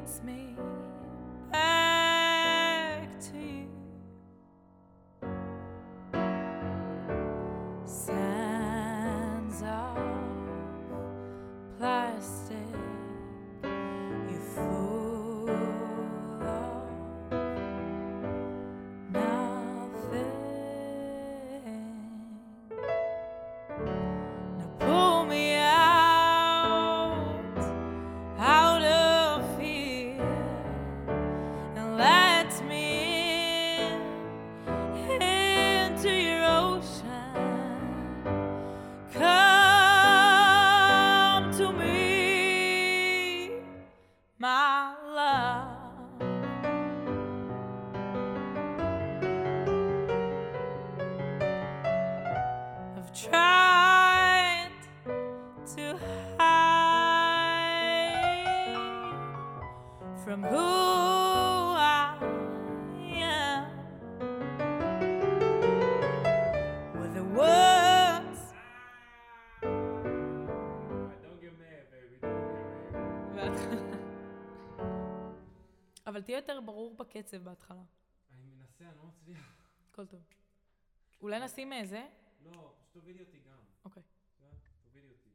leads me back to you. Sands of plastic, you fool of nothing. Now pull me out of here and let me into your ocean. Come to me, my love. I've tried to hide from who I am with the words. Don't get mad, baby. Don't get mad. אבל תהיה יותר ברור בקצב בהתחלה. אני מנסה, אני לא מצליח. הכל טוב. אולי נשים זה? לא, פשוט תובילי אותי גם. אוקיי. תובילי אותי.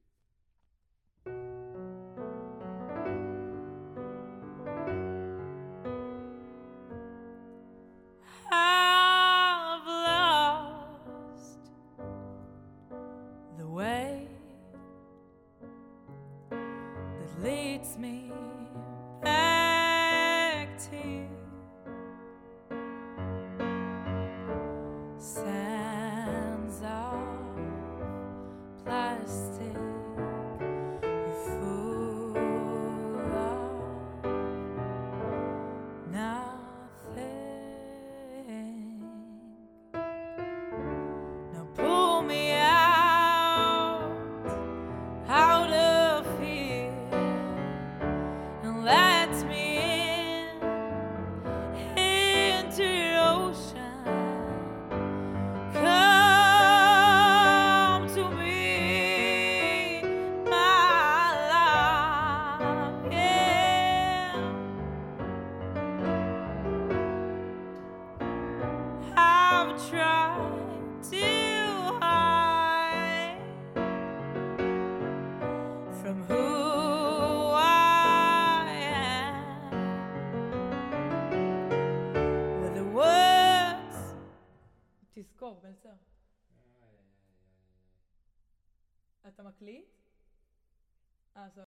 I've lost the way that leads me back to you. Sands of plastic, you fool of nothing. Now pull me out of here and let me into your ocean. Come to me, my love, yeah. I've tried to hide from who I am with the words. תזכור, בלצר. אתה מקליט?